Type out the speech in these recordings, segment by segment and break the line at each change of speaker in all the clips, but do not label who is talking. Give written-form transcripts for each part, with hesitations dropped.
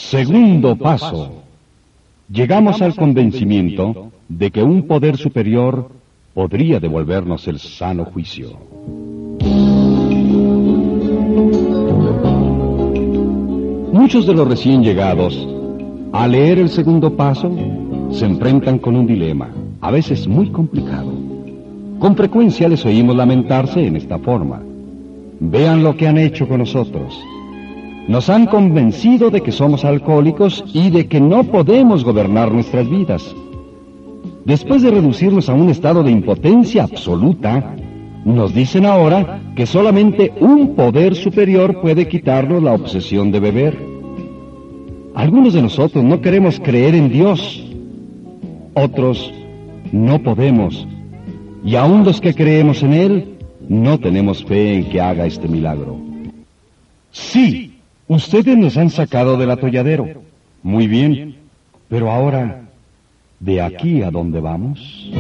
Segundo paso. Llegamos al convencimiento de que un poder superior podría devolvernos el sano juicio. Muchos de los recién llegados, al leer el segundo paso, se enfrentan con un dilema, a veces muy complicado. Con frecuencia les oímos lamentarse en esta forma: vean lo que han hecho con nosotros. Nos han convencido de que somos alcohólicos y de que no podemos gobernar nuestras vidas. Después de reducirnos a un estado de impotencia absoluta, nos dicen ahora que solamente un poder superior puede quitarnos la obsesión de beber. Algunos de nosotros no queremos creer en Dios. Otros no podemos. Y aún los que creemos en Él, no tenemos fe en que haga este milagro. Sí, ustedes nos han sacado del atolladero. Muy bien, pero ahora, ¿de aquí a dónde vamos?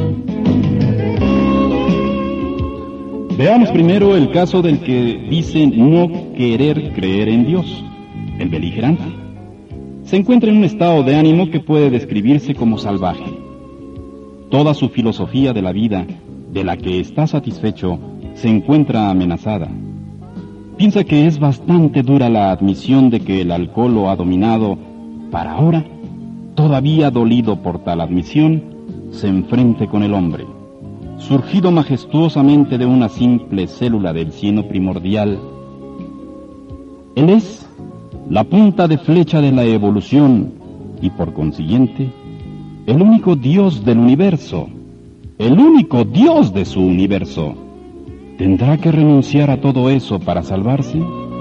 Veamos primero el caso del que dice no querer creer en Dios, el beligerante. Se encuentra en un estado de ánimo que puede describirse como salvaje. Toda su filosofía de la vida, de la que está satisfecho, se encuentra amenazada. Piensa que es bastante dura la admisión de que el alcohol lo ha dominado, para ahora, todavía dolido por tal admisión, se enfrente con el hombre. Surgido majestuosamente de una simple célula del cieno primordial, él es la punta de flecha de la evolución y, por consiguiente, el único Dios del universo, el único Dios de su universo. ¿Tendrá que renunciar a todo eso para salvarse?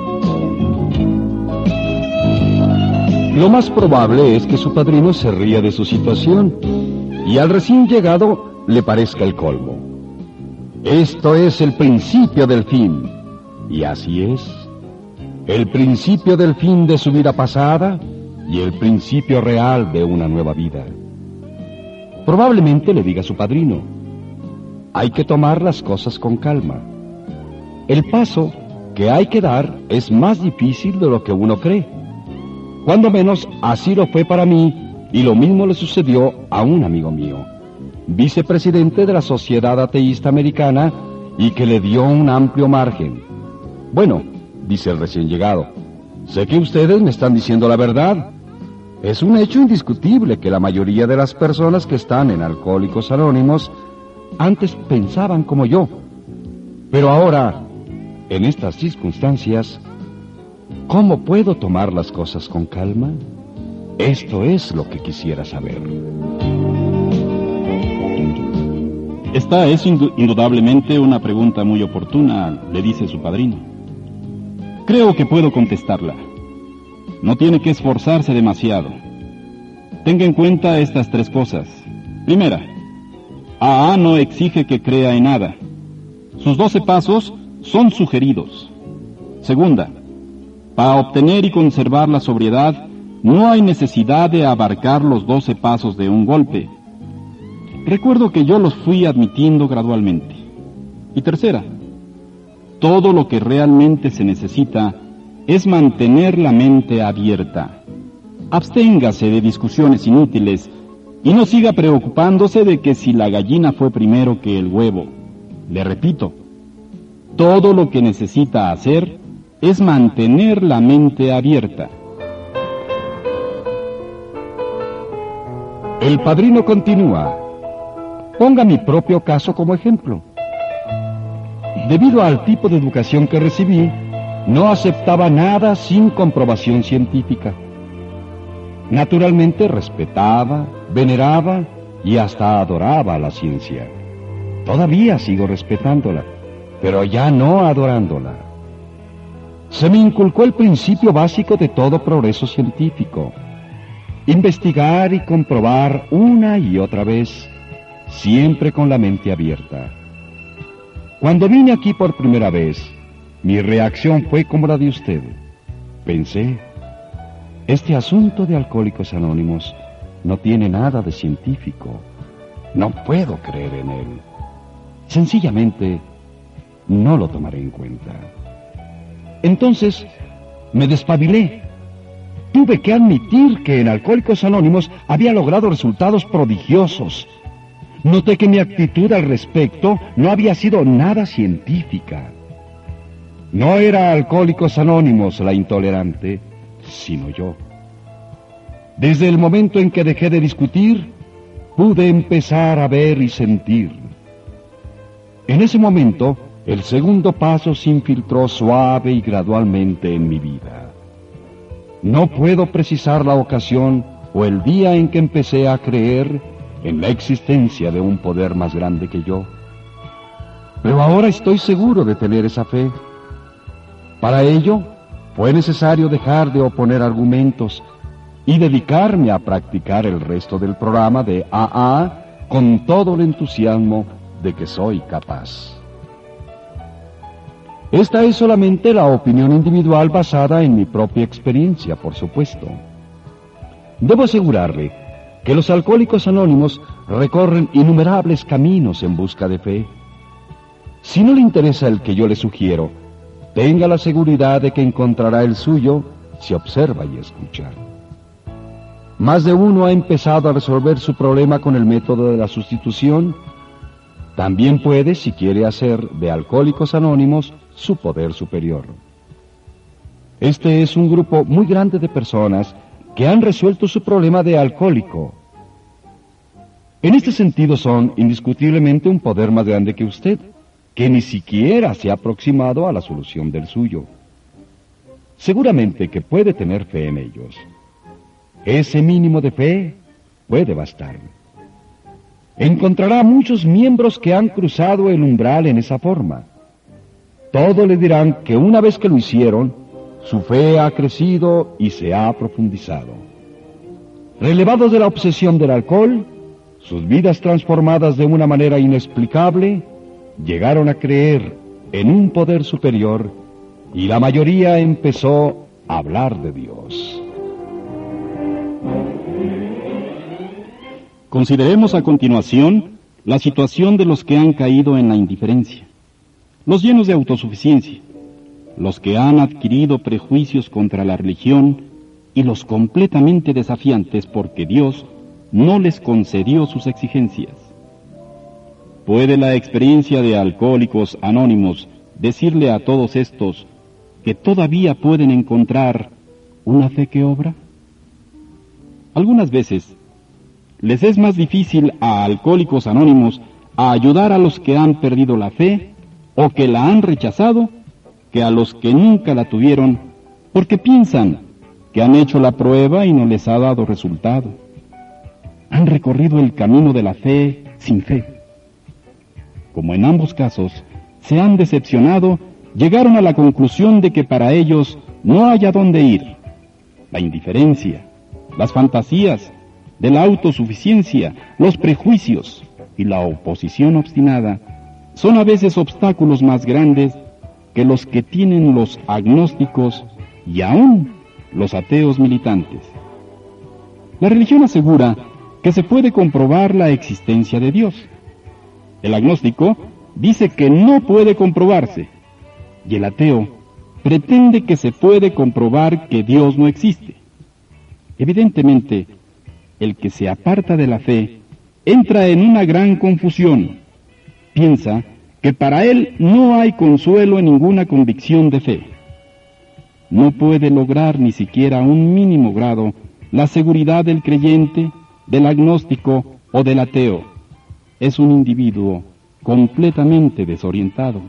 Lo más probable es que su padrino se ría de su situación y al recién llegado le parezca el colmo. Esto es el principio del fin. Y así es. El principio del fin de su vida pasada y el principio real de una nueva vida. Probablemente le diga a su padrino: hay que tomar las cosas con calma. El paso que hay que dar es más difícil de lo que uno cree. Cuando menos así lo fue para mí, y lo mismo le sucedió a un amigo mío, vicepresidente de la Sociedad Ateísta Americana, y que le dio un amplio margen. Bueno, dice el recién llegado, sé que ustedes me están diciendo la verdad. Es un hecho indiscutible que la mayoría de las personas que están en Alcohólicos Anónimos antes pensaban como yo. Pero ahora, en estas circunstancias, ¿cómo puedo tomar las cosas con calma? Esto es lo que quisiera saber.
Esta es indudablemente una pregunta muy oportuna, le dice su padrino. Creo que puedo contestarla. No tiene que esforzarse demasiado. Tenga en cuenta estas tres cosas. Primera, AA no exige que crea en nada. Sus 12 pasos son sugeridos. Segunda, para obtener y conservar la sobriedad, no hay necesidad de abarcar los 12 pasos de un golpe. Recuerdo que yo los fui admitiendo gradualmente. Y tercera, todo lo que realmente se necesita es mantener la mente abierta. Absténgase de discusiones inútiles y no siga preocupándose de que si la gallina fue primero que el huevo. Le repito, todo lo que necesita hacer es mantener la mente abierta.
El padrino continúa. Ponga mi propio caso como ejemplo. Debido al tipo de educación que recibí, no aceptaba nada sin comprobación científica. Naturalmente respetaba, veneraba y hasta adoraba a la ciencia. Todavía sigo respetándola, pero ya no adorándola. Se me inculcó el principio básico de todo progreso científico: investigar y comprobar una y otra vez, siempre con la mente abierta. Cuando vine aquí por primera vez, mi reacción fue como la de usted. Pensé, este asunto de Alcohólicos Anónimos no tiene nada de científico. No puedo creer en él. Sencillamente, no lo tomaré en cuenta. Entonces, me despabilé. tuve que admitir que en Alcohólicos Anónimos había logrado resultados prodigiosos. Noté que mi actitud al respecto no había sido nada científica. No era Alcohólicos Anónimos la intolerante, sino yo. Desde el momento en que dejé de discutir, pude empezar a ver y sentir. En ese momento, el segundo paso se infiltró suave y gradualmente en mi vida. No puedo precisar la ocasión o el día en que empecé a creer en la existencia de un poder más grande que yo. Pero ahora estoy seguro de tener esa fe. Para ello, fue necesario dejar de oponer argumentos y dedicarme a practicar el resto del programa de AA con todo el entusiasmo de que soy capaz. Esta es solamente la opinión individual basada en mi propia experiencia, por supuesto. Debo asegurarle que los Alcohólicos Anónimos recorren innumerables caminos en busca de fe. Si no le interesa el que yo le sugiero, tenga la seguridad de que encontrará el suyo si observa y escucha. Más de uno ha empezado a resolver su problema con el método de la sustitución. También puede, si quiere, hacer de Alcohólicos Anónimos su poder superior. Este es un grupo muy grande de personas que han resuelto su problema de alcohólico. En este sentido son indiscutiblemente un poder más grande que usted, que ni siquiera se ha aproximado a la solución del suyo. Seguramente que puede tener fe en ellos. Ese mínimo de fe puede bastar. Encontrará muchos miembros que han cruzado el umbral en esa forma. Todos le dirán que una vez que lo hicieron, su fe ha crecido y se ha profundizado. Relevados de la obsesión del alcohol, sus vidas transformadas de una manera inexplicable, llegaron a creer en un poder superior y la mayoría empezó a hablar de Dios.
Consideremos a continuación la situación de los que han caído en la indiferencia, los llenos de autosuficiencia, los que han adquirido prejuicios contra la religión y los completamente desafiantes porque Dios no les concedió sus exigencias. ¿Puede la experiencia de Alcohólicos Anónimos decirle a todos estos que todavía pueden encontrar una fe que obra? Algunas veces les es más difícil a Alcohólicos Anónimos a ayudar a los que han perdido la fe o que la han rechazado que a los que nunca la tuvieron porque piensan que han hecho la prueba y no les ha dado resultado. Han recorrido el camino de la fe sin fe. Como en ambos casos se han decepcionado, llegaron a la conclusión de que para ellos no hay a dónde ir. La indiferencia, las fantasías de la autosuficiencia, los prejuicios y la oposición obstinada son a veces obstáculos más grandes que los que tienen los agnósticos y aún los ateos militantes. La religión asegura que se puede comprobar la existencia de Dios. El agnóstico dice que no puede comprobarse, y el ateo pretende que se puede comprobar que Dios no existe. Evidentemente, el que se aparta de la fe entra en una gran confusión. Piensa que para él no hay consuelo en ninguna convicción de fe. No puede lograr ni siquiera un mínimo grado la seguridad del creyente, del agnóstico o del ateo. Es un individuo completamente desorientado.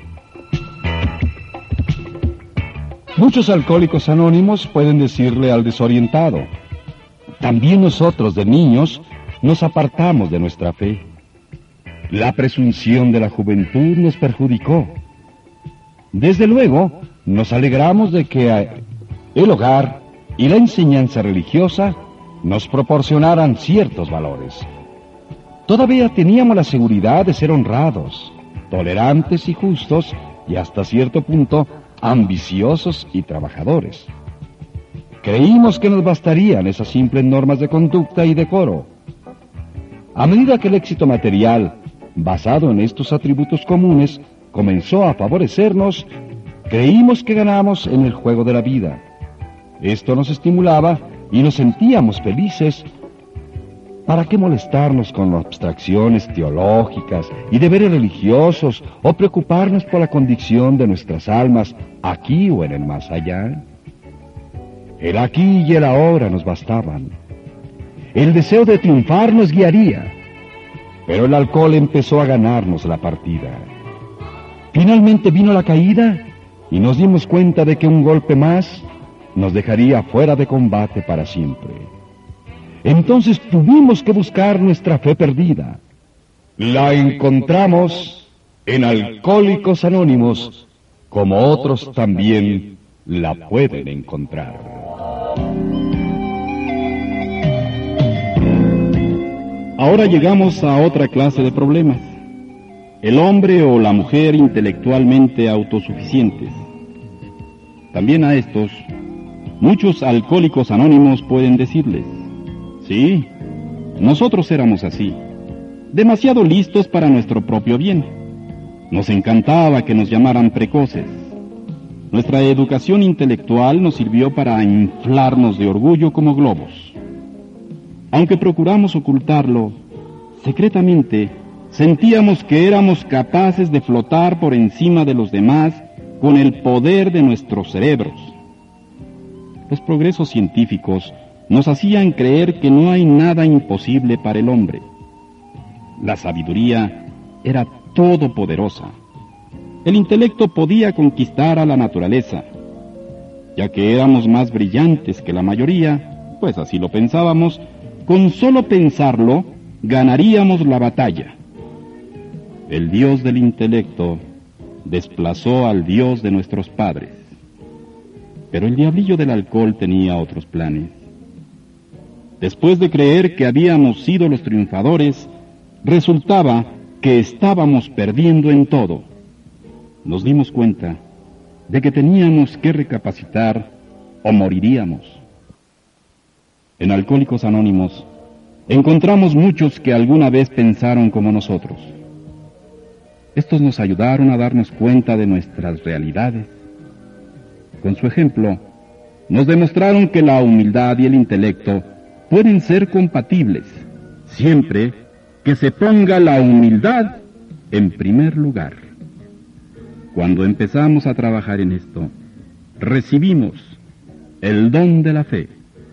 Muchos Alcohólicos Anónimos pueden decirle al desorientado: también nosotros de niños nos apartamos de nuestra fe. La presunción de la juventud nos perjudicó. Desde luego, nos alegramos de que el hogar y la enseñanza religiosa nos proporcionaran ciertos valores. Todavía teníamos la seguridad de ser honrados, tolerantes y justos, y hasta cierto punto ambiciosos y trabajadores. Creímos que nos bastarían esas simples normas de conducta y decoro. A medida que el éxito material, basado en estos atributos comunes, comenzó a favorecernos, creímos que ganamos en el juego de la vida. Esto nos estimulaba y nos sentíamos felices. ¿Para qué molestarnos con abstracciones teológicas y deberes religiosos o preocuparnos por la condición de nuestras almas aquí o en el más allá? El aquí y el ahora nos bastaban. El deseo de triunfar nos guiaría, pero el alcohol empezó a ganarnos la partida. Finalmente vino la caída y nos dimos cuenta de que un golpe más nos dejaría fuera de combate para siempre. Entonces tuvimos que buscar nuestra fe perdida. La encontramos en Alcohólicos Anónimos, como otros también la pueden encontrar.
Ahora llegamos a otra clase de problemas. El hombre o la mujer intelectualmente autosuficientes. También a estos, muchos alcohólicos anónimos pueden decirles: sí, nosotros éramos así, demasiado listos para nuestro propio bien. Nos encantaba que nos llamaran precoces. Nuestra educación intelectual nos sirvió para inflarnos de orgullo como globos. Aunque procuramos ocultarlo, secretamente sentíamos que éramos capaces de flotar por encima de los demás con el poder de nuestros cerebros. Los progresos científicos nos hacían creer que no hay nada imposible para el hombre. La sabiduría era todopoderosa. El intelecto podía conquistar a la naturaleza. Ya que éramos más brillantes que la mayoría, pues así lo pensábamos, con solo pensarlo, ganaríamos la batalla. El Dios del intelecto desplazó al Dios de nuestros padres. Pero el diablillo del alcohol tenía otros planes. Después de creer que habíamos sido los triunfadores, resultaba que estábamos perdiendo en todo. Nos dimos cuenta de que teníamos que recapacitar o moriríamos. En Alcohólicos Anónimos encontramos muchos que alguna vez pensaron como nosotros. Estos nos ayudaron a darnos cuenta de nuestras realidades. Con su ejemplo, nos demostraron que la humildad y el intelecto pueden ser compatibles, siempre que se ponga la humildad en primer lugar. Cuando empezamos a trabajar en esto, recibimos el don de la fe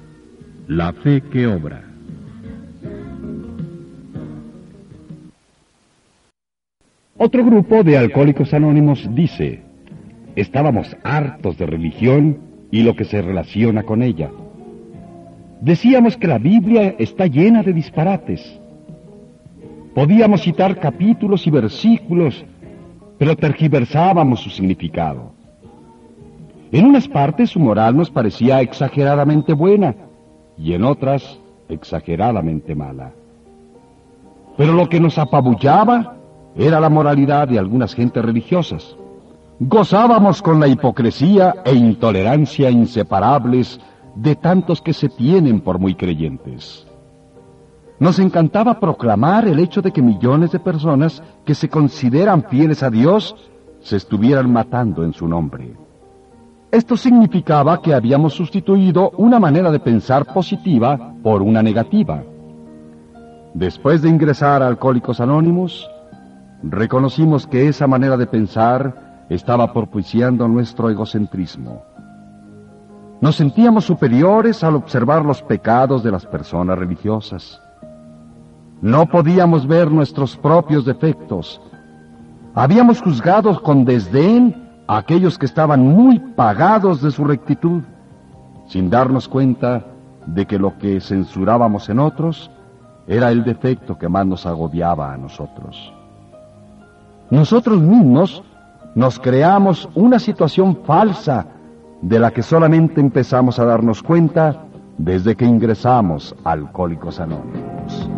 que obra.
Otro grupo de Alcohólicos Anónimos dice: estábamos hartos de religión y lo que se relaciona con ella. Decíamos que la Biblia está llena de disparates. Podíamos citar capítulos y versículos, pero tergiversábamos su significado. En unas partes su moral nos parecía exageradamente buena y en otras exageradamente mala. Pero lo que nos apabullaba era la moralidad de algunas gentes religiosas. Gozábamos con la hipocresía e intolerancia inseparables de tantos que se tienen por muy creyentes. Nos encantaba proclamar el hecho de que millones de personas que se consideran fieles a Dios se estuvieran matando en su nombre. Esto significaba que habíamos sustituido una manera de pensar positiva por una negativa. Después de ingresar a Alcohólicos Anónimos, reconocimos que esa manera de pensar estaba propiciando nuestro egocentrismo. Nos sentíamos superiores al observar los pecados de las personas religiosas. No podíamos ver nuestros propios defectos. Habíamos juzgado con desdén a aquellos que estaban muy pagados de su rectitud, sin darnos cuenta de que lo que censurábamos en otros era el defecto que más nos agobiaba a nosotros. Nosotros mismos nos creamos una situación falsa de la que solamente empezamos a darnos cuenta desde que ingresamos a Alcohólicos Anónimos.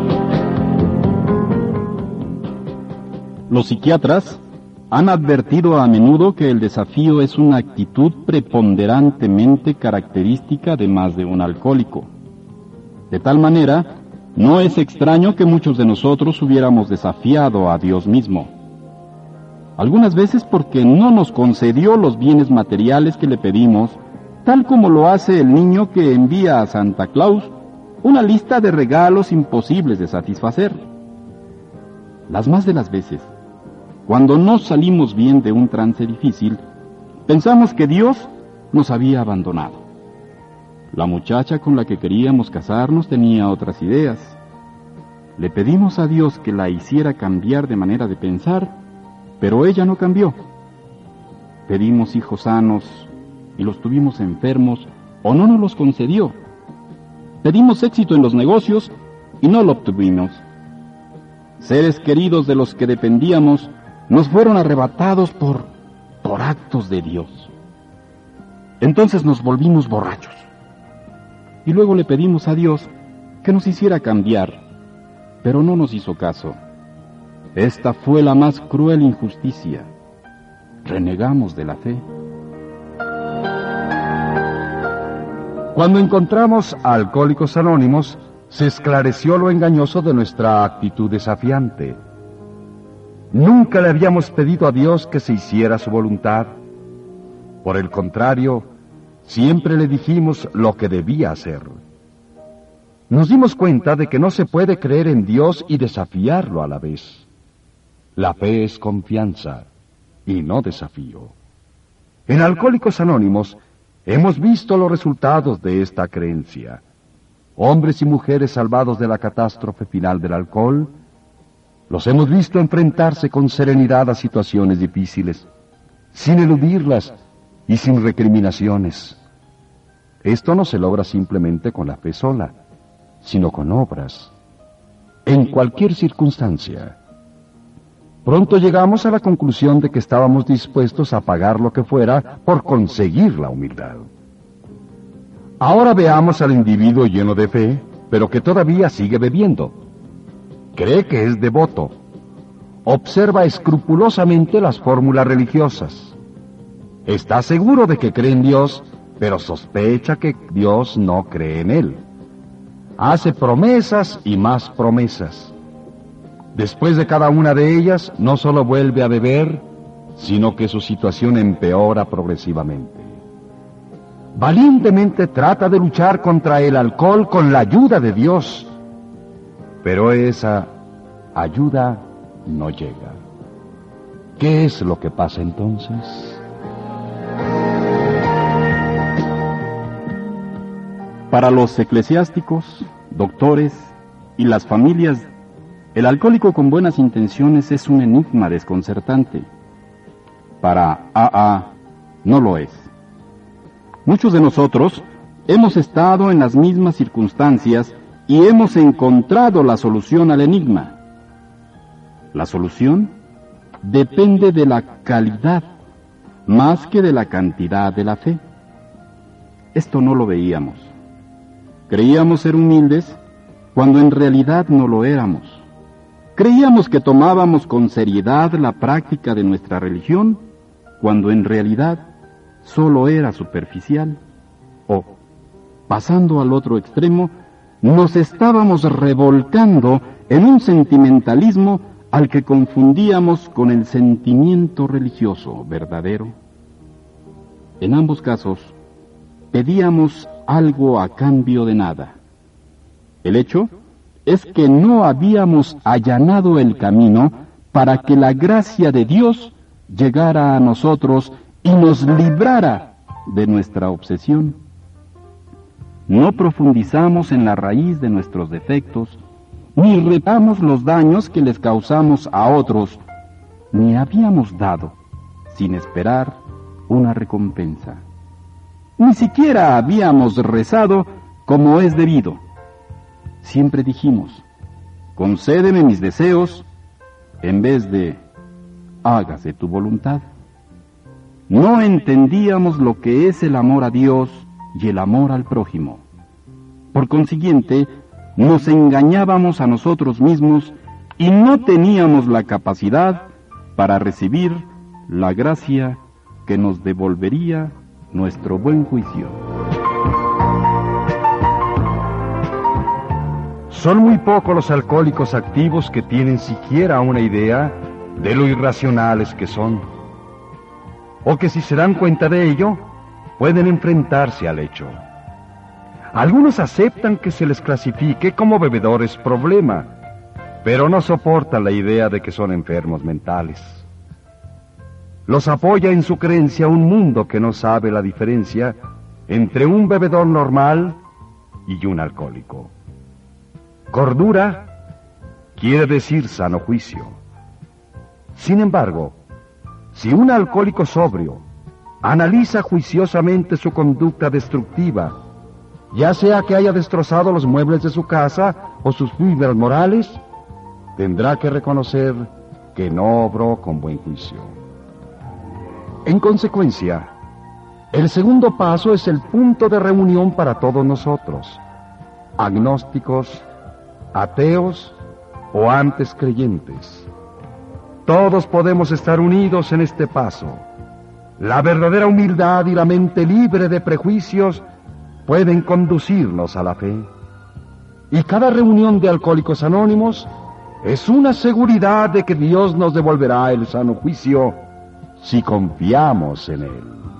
Los psiquiatras han advertido a menudo que el desafío es una actitud preponderantemente característica de más de un alcohólico. De tal manera, no es extraño que muchos de nosotros hubiéramos desafiado a Dios mismo. Algunas veces porque no nos concedió los bienes materiales que le pedimos, tal como lo hace el niño que envía a Santa Claus una lista de regalos imposibles de satisfacer. Las más de las veces, cuando no salimos bien de un trance difícil, pensamos que Dios nos había abandonado. La muchacha con la que queríamos casarnos tenía otras ideas. Le pedimos a Dios que la hiciera cambiar de manera de pensar, pero ella no cambió. Pedimos hijos sanos y los tuvimos enfermos o no nos los concedió. Pedimos éxito en los negocios y no lo obtuvimos. Seres queridos de los que dependíamos nos fueron arrebatados por actos de Dios. Entonces nos volvimos borrachos. Y luego le pedimos a Dios que nos hiciera cambiar, pero no nos hizo caso. Esta fue la más cruel injusticia. Renegamos de la fe.
Cuando encontramos a Alcohólicos Anónimos, se esclareció lo engañoso de nuestra actitud desafiante. Nunca le habíamos pedido a Dios que se hiciera su voluntad. Por el contrario, siempre le dijimos lo que debía hacer. Nos dimos cuenta de que no se puede creer en Dios y desafiarlo a la vez. La fe es confianza y no desafío. En Alcohólicos Anónimos hemos visto los resultados de esta creencia. Hombres y mujeres salvados de la catástrofe final del alcohol, los hemos visto enfrentarse con serenidad a situaciones difíciles, sin eludirlas y sin recriminaciones. Esto no se logra simplemente con la fe sola, sino con obras, en cualquier circunstancia. Pronto llegamos a la conclusión de que estábamos dispuestos a pagar lo que fuera por conseguir la humildad. Ahora veamos al individuo lleno de fe, pero que todavía sigue bebiendo. Cree que es devoto. Observa escrupulosamente las fórmulas religiosas. Está seguro de que cree en Dios, pero sospecha que Dios no cree en él. Hace promesas y más promesas. Después de cada una de ellas, no solo vuelve a beber, sino que su situación empeora progresivamente. Valientemente trata de luchar contra el alcohol con la ayuda de Dios, pero esa ayuda no llega. ¿Qué es lo que pasa entonces?
Para los eclesiásticos, doctores y las familias, el alcohólico con buenas intenciones es un enigma desconcertante. Para AA no lo es. Muchos de nosotros hemos estado en las mismas circunstancias y hemos encontrado la solución al enigma. La solución depende de la calidad más que de la cantidad de la fe. Esto no lo veíamos. Creíamos ser humildes cuando en realidad no lo éramos. Creíamos que tomábamos con seriedad la práctica de nuestra religión cuando en realidad solo era superficial. O, pasando al otro extremo, nos estábamos revolcando en un sentimentalismo al que confundíamos con el sentimiento religioso verdadero. En ambos casos, pedíamos algo a cambio de nada. El hecho es que no habíamos allanado el camino para que la gracia de Dios llegara a nosotros y nos librara de nuestra obsesión. No profundizamos en la raíz de nuestros defectos, ni reparamos los daños que les causamos a otros, ni habíamos dado, sin esperar, una recompensa. Ni siquiera habíamos rezado como es debido. Siempre dijimos, concédeme mis deseos, en vez de, hágase tu voluntad. No entendíamos lo que es el amor a Dios y el amor al prójimo. Por consiguiente, nos engañábamos a nosotros mismos y no teníamos la capacidad para recibir la gracia que nos devolvería nuestro buen juicio.
Son muy pocos los alcohólicos activos que tienen siquiera una idea de lo irracionales que son, o que si se dan cuenta de ello, pueden enfrentarse al hecho. Algunos aceptan que se les clasifique como bebedores problema, pero no soportan la idea de que son enfermos mentales. Los apoya en su creencia un mundo que no sabe la diferencia entre un bebedor normal y un alcohólico. Cordura quiere decir sano juicio. Sin embargo, si un alcohólico sobrio analiza juiciosamente su conducta destructiva, ya sea que haya destrozado los muebles de su casa o sus fibras morales, tendrá que reconocer que no obró con buen juicio. En consecuencia, el segundo paso es el punto de reunión para todos nosotros, agnósticos, ateos o antes creyentes. Todos podemos estar unidos en este paso. La verdadera humildad y la mente libre de prejuicios pueden conducirnos a la fe. Y cada reunión de Alcohólicos Anónimos es una seguridad de que Dios nos devolverá el sano juicio si confiamos en Él.